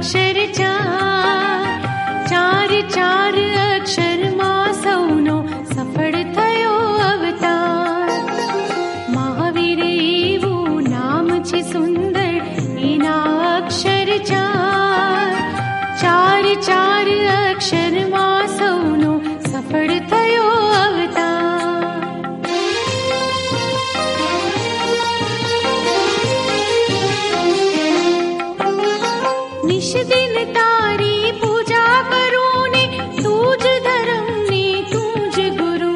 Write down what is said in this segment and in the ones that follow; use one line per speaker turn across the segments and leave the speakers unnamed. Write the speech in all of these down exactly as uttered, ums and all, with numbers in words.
અક્ષર ચાર, ચાર ચાર અક્ષરમાં સૌનો સફળ થયો અવતાર. મહાવીર એવું નામ છે સુંદર, એના અક્ષર ચાર, ચાર ચાર અક્ષરમાં સૌનો સફળ થયો અવતાર. નિશ દિન તારી પૂજા કરું ને, તું જ ધર્મ ને તું જ ગુરુ.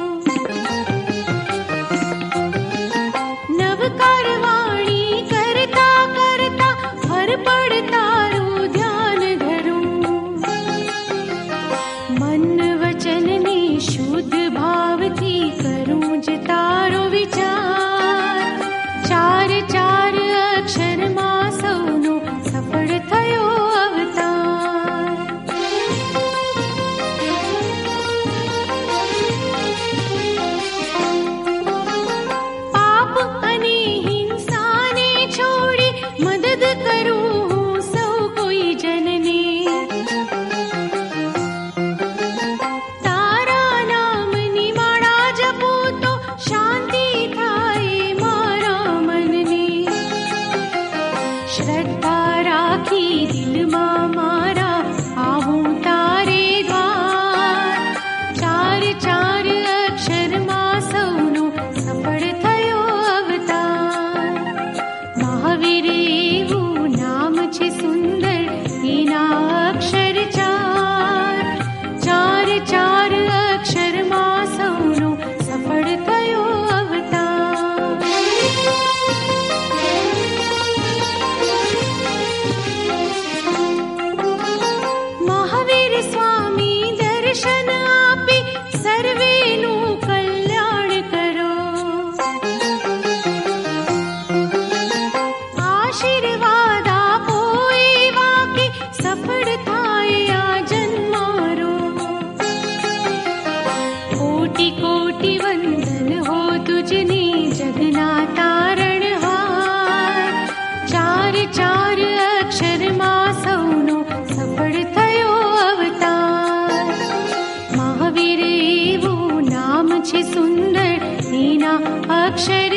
નવકાર વાણી કરતા કરતા હર પળ તારું ધ્યાન ધરું. મન વચન ને શુદ્ધ ભાવથી કરું જ તારો વિચાર. ચાર ચાર અક્ષરમાં સૌનો સફળ થયો અવતાર. પાપ અને હિંસાને છોડી મદદ કરું હું સૌ કોઈ જનને. તારા નામની માળા જપો તો શાંતિ થાય મારા મનને. શ્રદ્ધા રાખી દિલમાં મારા આવું તારે દ્વાર. ચાર ચાર અક્ષરમાં સૌનો સફળ થયો અવતાર. મહાવીર એવું નામ છે સુંદર, એના અક્ષર ચાર, ચાર ચાર અક્ષરમાં સૌનો સફળ થયો અવતાર. મહાવીર સ્વામી દર્શન આપી સર્વેનું કલ્યાણ કરો. આશીર્વાદ આપો એવા કે સફળ થાય આ જન્મારો. કોટી કોટી વંદન હો તુજને જગના તારણહાર. ચાર ચાર અક્ષરમાં સૌનો સફળ થયો અવતાર. મહાવીર એવું નામ છે સુંદર, એના અક્ષર